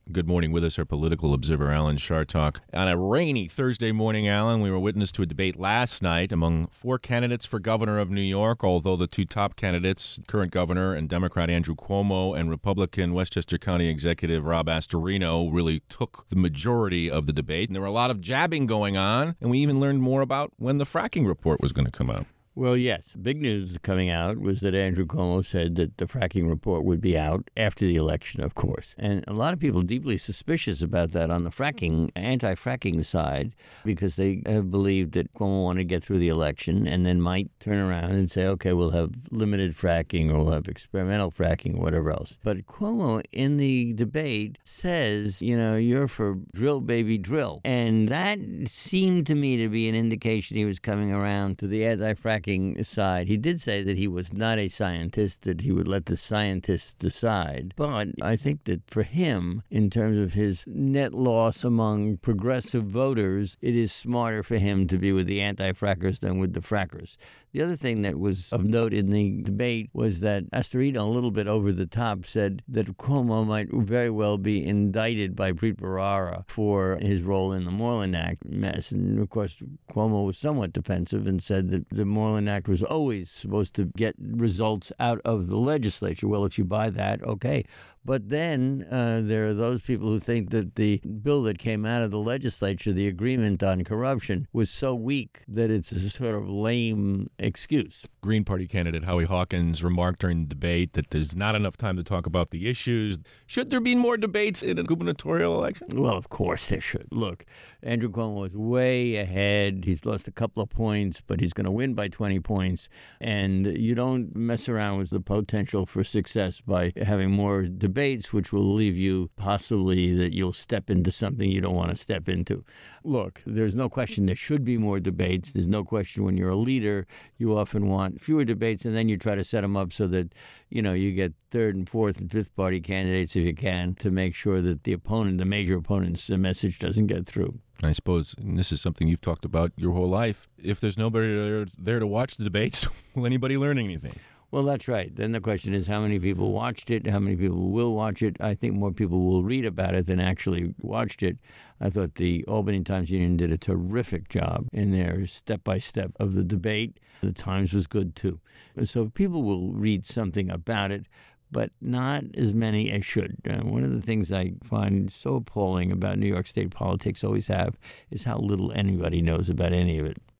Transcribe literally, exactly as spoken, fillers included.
Good morning. With us, our political observer, Alan Chartock. On a rainy Thursday morning, Alan, we were witness to a debate last night among four candidates for governor of New York, although the two top candidates, current governor and Democrat Andrew Cuomo and Republican Westchester County Executive Rob Astorino, really took the majority of the debate. And there were a lot of jabbing going on, and we even learned more about when the fracking report was going to come out. Well, yes. Big news coming out was that Andrew Cuomo said that the fracking report would be out after the election, of course. And a lot of people deeply suspicious about that on the fracking, anti-fracking side, because they have believed that Cuomo wanted to get through the election and then might turn around and say, okay, we'll have limited fracking or we'll have experimental fracking or whatever else. But Cuomo in the debate says, you know, you're for drill, baby, drill. And that seemed to me to be an indication he was coming around to the anti-fracking side. He did say that he was not a scientist, that he would let the scientists decide. But I think that for him, in terms of his net loss among progressive voters, it is smarter for him to be with the anti-frackers than with the frackers. The other thing that was of note in the debate was that Astorino, a little bit over the top, said that Cuomo might very well be indicted by Preet Bharara for his role in the Moreland Act mess. And, of course, Cuomo was somewhat defensive and said that the Moreland Act was always supposed to get results out of the legislature. Well, if you buy that, okay. But then uh, there are those people who think that the bill that came out of the legislature, the agreement on corruption, was so weak that it's a sort of lame excuse. Green Party candidate Howie Hawkins remarked during the debate that there's not enough time to talk about the issues. Should there be more debates in a gubernatorial election? Well, of course there should. Look, Andrew Cuomo is way ahead. He's lost a couple of points, but he's going to win by twenty points. And you don't mess around with the potential for success by having more debates. debates, which will leave you possibly that you'll step into something you don't want to step into. Look, there's no question there should be more debates. There's no question when you're a leader, you often want fewer debates, and then you try to set them up so that, you know, you get third and fourth and fifth party candidates if you can to make sure that the opponent, the major opponent's message doesn't get through. I suppose, and this is something you've talked about your whole life, if there's nobody there, there to watch the debates, will anybody learn anything? Well, that's right. Then the question is how many people watched it, how many people will watch it. I think more people will read about it than actually watched it. I thought the Albany Times-Union did a terrific job in their step-by-step of the debate. The Times was good, too. So people will read something about it, but not as many as should. Uh, one of the things I find so appalling about New York State politics, always have, is how little anybody knows about any of it.